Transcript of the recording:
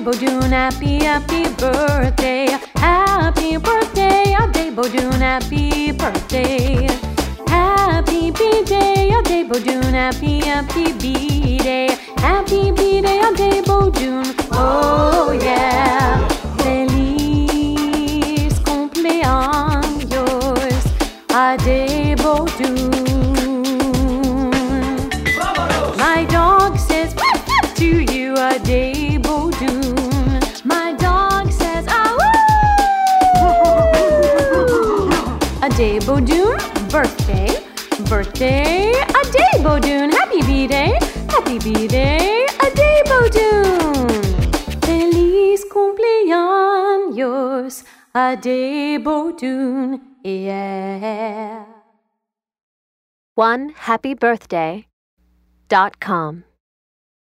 Bodoon, happy, happy birthday. Happy birthday, Bodoon, happy birthday. Happy B-Day, Bodoon, happy, happy B-Day. Happy B-Day, Bodoon, oh yeah. Feliz cumpleaños, Bodoon. My dog says to you, Bodoon. My dog says, Bodoon, birthday, birthday, Bodoon. Happy B-Day, happy B-Day, Bodoon. Feliz cumpleaños, Bodoon, yeah. OneHappyBirthday.com